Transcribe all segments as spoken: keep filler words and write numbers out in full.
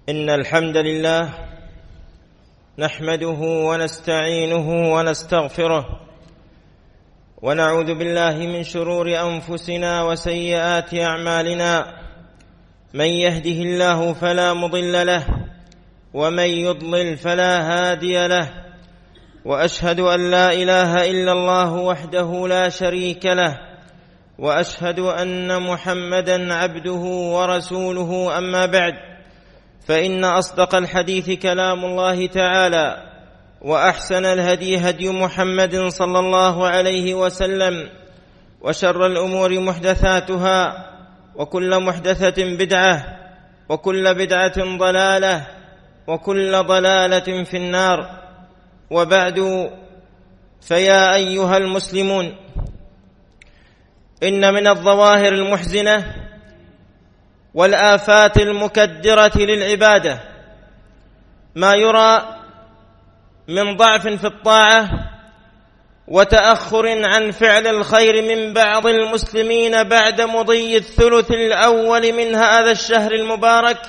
إن الحمد لله نحمده ونستعينه ونستغفره ونعوذ بالله من شرور أنفسنا وسيئات أعمالنا. من يهده الله فلا مضل له ومن يضلل فلا هادي له، وأشهد أن لا إله إلا الله وحده لا شريك له، وأشهد أن محمدًا عبده ورسوله. أما بعد، فإن أصدق الحديث كلام الله تعالى، وأحسن الهدي هدي محمد صلى الله عليه وسلم، وشر الأمور محدثاتها، وكل محدثة بدعة، وكل بدعة ضلالة، وكل ضلالة في النار. وبعد، فيا أيها المسلمون، إن من الظواهر المحزنة والآفات المكدرة للعبادة ما يرى من ضعف في الطاعة وتأخر عن فعل الخير من بعض المسلمين بعد مضي الثلث الأول من هذا الشهر المبارك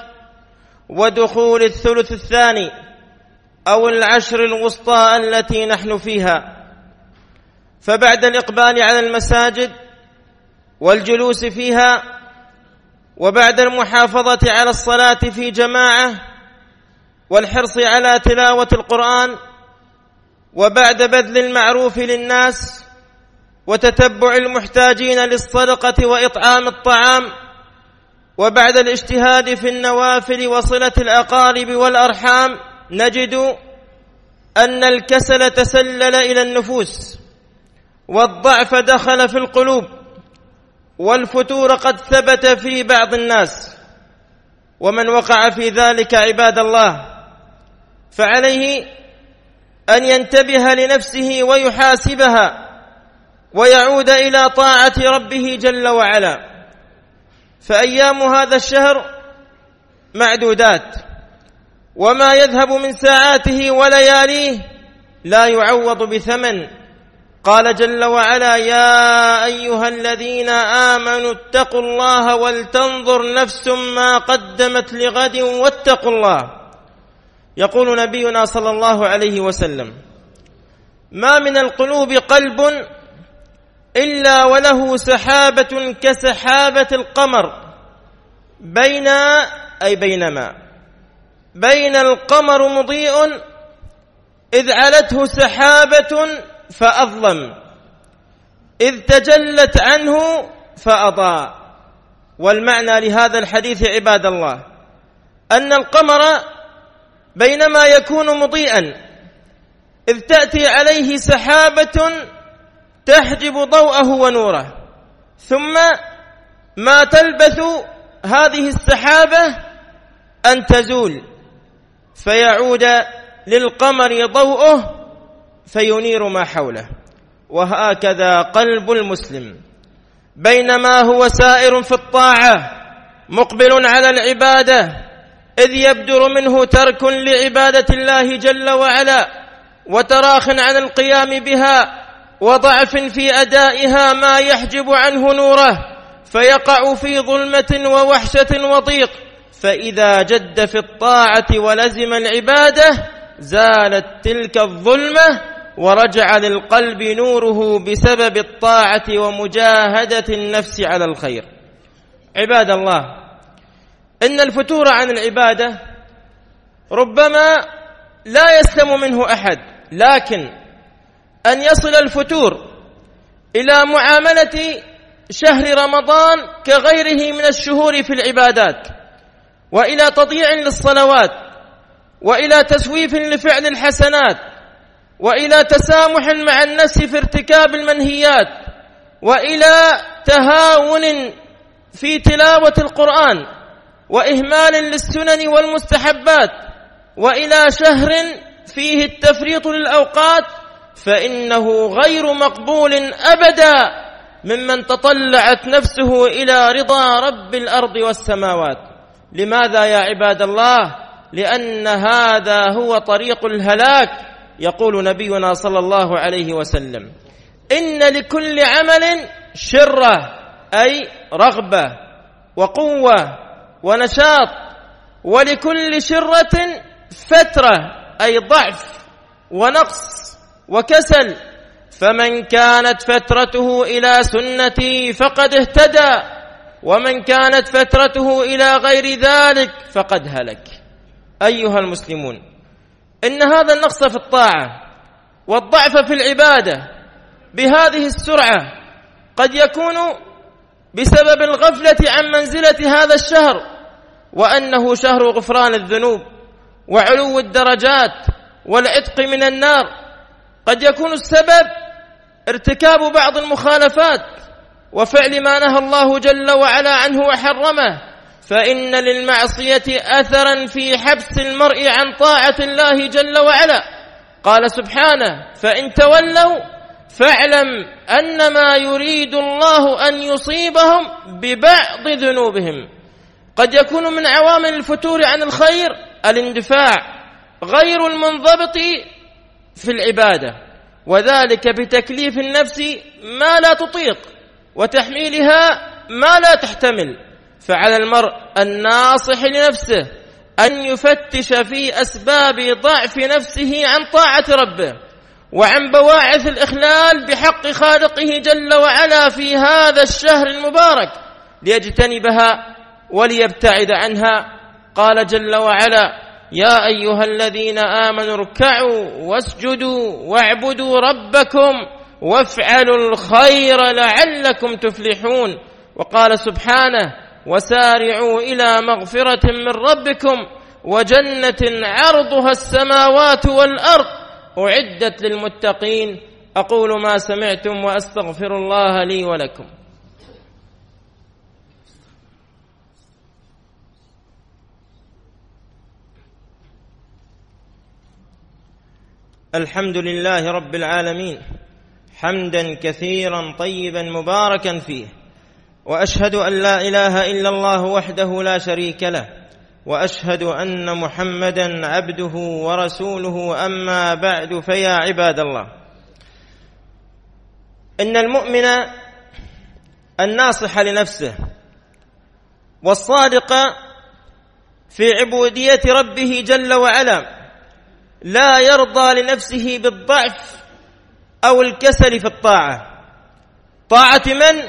ودخول الثلث الثاني أو العشر الوسطى التي نحن فيها. فبعد الإقبال على المساجد والجلوس فيها، وبعد المحافظة على الصلاة في جماعة والحرص على تلاوة القرآن، وبعد بذل المعروف للناس وتتبع المحتاجين للصدقة وإطعام الطعام، وبعد الاجتهاد في النوافل وصلة الأقارب والأرحام، نجد أن الكسل تسلل إلى النفوس، والضعف دخل في القلوب، والفتور قد ثبت في بعض الناس. ومن وقع في ذلك عباد الله فعليه أن ينتبه لنفسه ويحاسبها ويعود إلى طاعة ربه جل وعلا. فأيام هذا الشهر معدودات، وما يذهب من ساعاته ولياليه لا يعوض بثمن. قال جل وعلا: يا أيها الذين آمنوا اتقوا الله ولتنظر نفس ما قدمت لغد واتقوا الله. يقول نبينا صلى الله عليه وسلم: ما من القلوب قلب إلا وله سحابة كسحابة القمر بين أي بينما بين القمر مضيء إذ علته سحابة فأظلم، إذ تجلت عنه فأضاء. والمعنى لهذا الحديث عباد الله أن القمر بينما يكون مضيئا إذ تأتي عليه سحابة تحجب ضوءه ونوره، ثم ما تلبث هذه السحابة أن تزول فيعود للقمر ضوءه فينير ما حوله. وهكذا قلب المسلم بينما هو سائر في الطاعة مقبل على العبادة، إذ يبدر منه ترك لعبادة الله جل وعلا وتراخ عن القيام بها وضعف في أدائها ما يحجب عنه نوره، فيقع في ظلمة ووحشة وضيق. فإذا جد في الطاعة ولزم العبادة زالت تلك الظلمة ورجع للقلب نوره بسبب الطاعة ومجاهدة النفس على الخير. عباد الله، إن الفتور عن العبادة ربما لا يسلم منه أحد، لكن أن يصل الفتور إلى معاملة شهر رمضان كغيره من الشهور في العبادات، وإلى تضييع للصلوات، وإلى تسويف لفعل الحسنات، وإلى تسامح مع النفس في ارتكاب المنهيات، وإلى تهاون في تلاوة القرآن، وإهمال للسنن والمستحبات، وإلى شهر فيه التفريط للأوقات، فإنه غير مقبول أبدا ممن تطلعت نفسه إلى رضا رب الأرض والسماوات. لماذا يا عباد الله؟ لأن هذا هو طريق الهلاك. يقول نبينا صلى الله عليه وسلم: إن لكل عمل شرة، أي رغبة وقوة ونشاط، ولكل شرة فترة، أي ضعف ونقص وكسل، فمن كانت فترته إلى سنتي فقد اهتدى، ومن كانت فترته إلى غير ذلك فقد هلك. أيها المسلمون، إن هذا النقص في الطاعة والضعف في العبادة بهذه السرعة قد يكون بسبب الغفلة عن منزلة هذا الشهر، وأنه شهر غفران الذنوب وعلو الدرجات والعتق من النار. قد يكون السبب ارتكاب بعض المخالفات وفعل ما نهى الله جل وعلا عنه وحرمه، فإن للمعصية أثرا في حبس المرء عن طاعة الله جل وعلا. قال سبحانه: فإن تولوا فاعلم أنما يريد الله أن يصيبهم ببعض ذنوبهم. قد يكون من عوامل الفتور عن الخير الاندفاع غير المنضبط في العبادة، وذلك بتكليف النفس ما لا تطيق وتحميلها ما لا تحتمل. فعلى المرء الناصح لنفسه أن يفتش في أسباب ضعف نفسه عن طاعة ربه وعن بواعث الإخلال بحق خالقه جل وعلا في هذا الشهر المبارك ليجتنبها وليبتعد عنها. قال جل وعلا: يا أيها الذين آمنوا اركعوا واسجدوا واعبدوا ربكم وافعلوا الخير لعلكم تفلحون. وقال سبحانه: وسارعوا إلى مغفرة من ربكم وجنة عرضها السماوات والأرض أعدت للمتقين. أقول ما سمعتم وأستغفر الله لي ولكم. الحمد لله رب العالمين، حمدا كثيرا طيبا مباركا فيه، وأشهد أن لا إله إلا الله وحده لا شريك له، وأشهد أن محمدا عبده ورسوله. أما بعد، فيا عباد الله، إن المؤمن الناصح لنفسه والصادق في عبودية ربه جل وعلا لا يرضى لنفسه بالضعف أو الكسل في الطاعة. طاعة من؟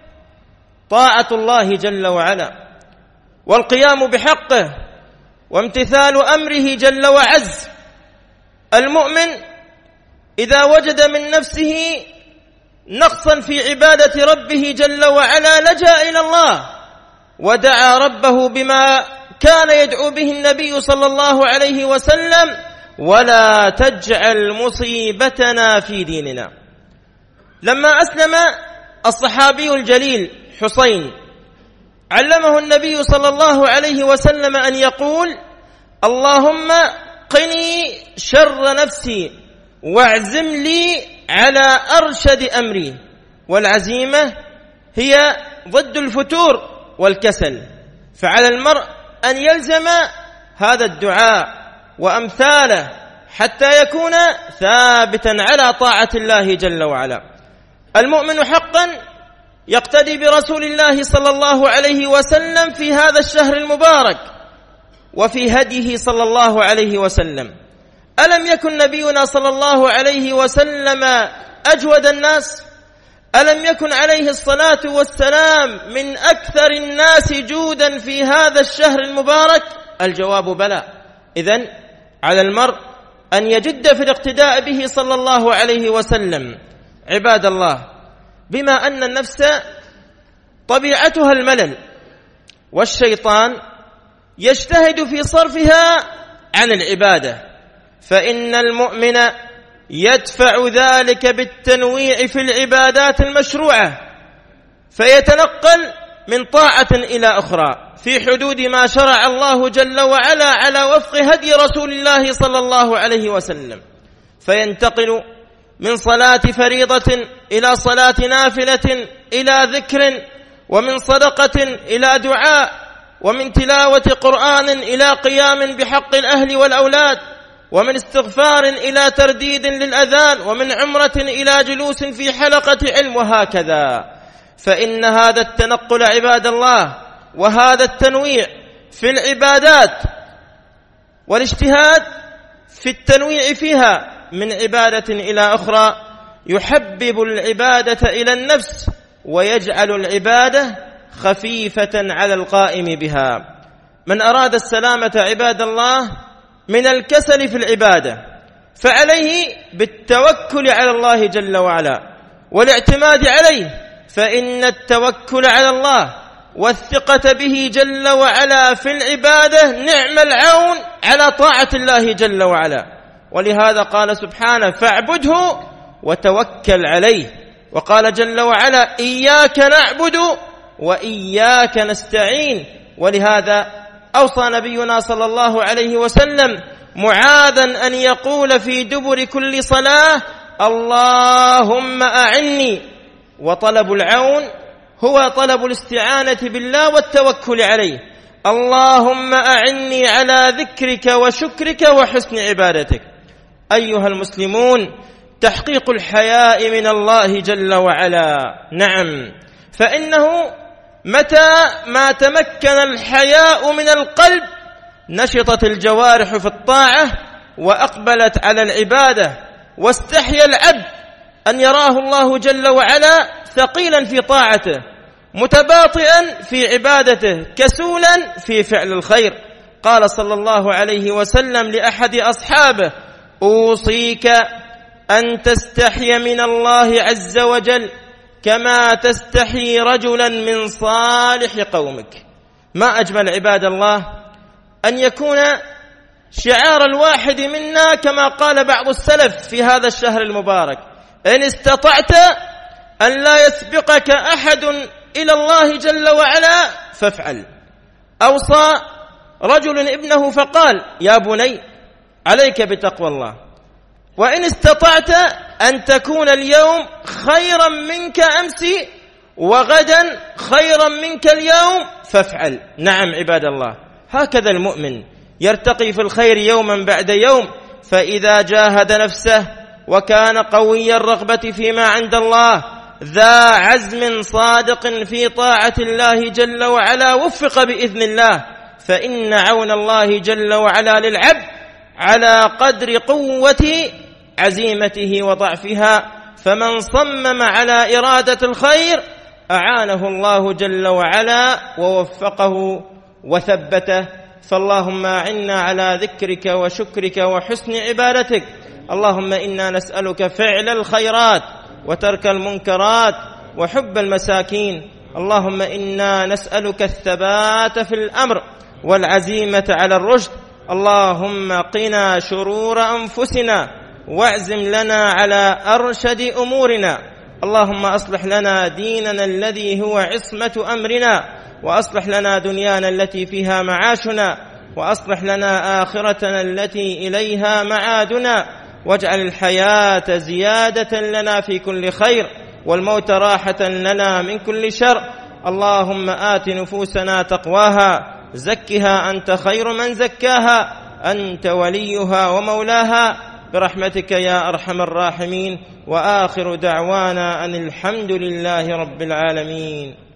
طاعة الله جل وعلا، والقيام بحقه وامتثال أمره جل وعز. المؤمن إذا وجد من نفسه نقصا في عبادة ربه جل وعلا لجأ إلى الله ودعا ربه بما كان يدعو به النبي صلى الله عليه وسلم: ولا تجعل مصيبتنا في ديننا. لما أسلم الصحابي الجليل حسين علمه النبي صلى الله عليه وسلم أن يقول: اللهم قني شر نفسي واعزم لي على أرشد أمري. والعزيمة هي ضد الفتور والكسل، فعلى المرء أن يلزم هذا الدعاء وأمثاله حتى يكون ثابتا على طاعة الله جل وعلا. المؤمن حقا يقتدي برسول الله صلى الله عليه وسلم في هذا الشهر المبارك وفي هديه صلى الله عليه وسلم. ألم يكن نبينا صلى الله عليه وسلم أجود الناس؟ ألم يكن عليه الصلاة والسلام من أكثر الناس جودا في هذا الشهر المبارك؟ الجواب بلى. إذن على المرء أن يجد في الاقتداء به صلى الله عليه وسلم. عباد الله، بما أن النفس طبيعتها الملل والشيطان يجتهد في صرفها عن العبادة، فإن المؤمن يدفع ذلك بالتنويع في العبادات المشروعة، فيتنقل من طاعة إلى أخرى في حدود ما شرع الله جل وعلا على وفق هدي رسول الله صلى الله عليه وسلم، فينتقل من صلاة فريضة إلى صلاة نافلة إلى ذكر، ومن صدقة إلى دعاء، ومن تلاوة قرآن إلى قيام بحق الأهل والأولاد، ومن استغفار إلى ترديد للأذان، ومن عمرة إلى جلوس في حلقة علم، وهكذا. فإن هذا التنقل عباد الله وهذا التنويع في العبادات والاجتهاد في التنويع فيها من عبادة إلى أخرى يحبب العبادة إلى النفس ويجعل العبادة خفيفة على القائم بها. من أراد السلامة عباد الله من الكسل في العبادة فعليه بالتوكل على الله جل وعلا والاعتماد عليه، فإن التوكل على الله والثقة به جل وعلا في العبادة نعم العون على طاعة الله جل وعلا. ولهذا قال سبحانه فاعبده وتوكل عليه، وقال جل وعلا إياك نعبد وإياك نستعين. ولهذا أوصى نبينا صلى الله عليه وسلم معاذا أن يقول في دبر كل صلاة اللهم أعني، وطلب العون هو طلب الاستعانة بالله والتوكل عليه. اللهم أعني على ذكرك وشكرك وحسن عبادتك. أيها المسلمون، تحقيق الحياء من الله جل وعلا، نعم، فإنه متى ما تمكن الحياء من القلب نشطت الجوارح في الطاعة وأقبلت على العبادة، واستحيا العبد أن يراه الله جل وعلا ثقيلا في طاعته، متباطئا في عبادته، كسولا في فعل الخير. قال صلى الله عليه وسلم لأحد أصحابه أوصيك أن تستحي من الله عز وجل كما تستحي رجلا من صالح قومك. ما أجمل عباد الله أن يكون شعار الواحد منا كما قال بعض السلف في هذا الشهر المبارك إن استطعت أن لا يسبقك أحد إلى الله جل وعلا فافعل. أوصى رجل ابنه فقال يا بني عليك بتقوى الله، وإن استطعت أن تكون اليوم خيرا منك أمس وغدا خيرا منك اليوم فافعل. نعم عباد الله، هكذا المؤمن يرتقي في الخير يوما بعد يوم، فإذا جاهد نفسه وكان قوي الرغبة فيما عند الله ذا عزم صادق في طاعة الله جل وعلا وفق بإذن الله، فإن عون الله جل وعلا للعبد على قدر قوة عزيمته وضعفها، فمن صمم على إرادة الخير أعانه الله جل وعلا ووفقه وثبته. فاللهم أعنا على ذكرك وشكرك وحسن عبادتك. اللهم إنا نسألك فعل الخيرات وترك المنكرات وحب المساكين. اللهم إنا نسألك الثبات في الأمر والعزيمة على الرشد. اللهم قنا شرور أنفسنا واعزم لنا على أرشد أمورنا. اللهم أصلح لنا ديننا الذي هو عصمة أمرنا، وأصلح لنا دنيانا التي فيها معاشنا، وأصلح لنا آخرتنا التي إليها معادنا، واجعل الحياة زيادة لنا في كل خير والموت راحة لنا من كل شر. اللهم آت نفوسنا تقواها، زكها أنت خير من زكاها، أنت وليها ومولاها، برحمتك يا أرحم الراحمين. وآخر دعوانا أن الحمد لله رب العالمين.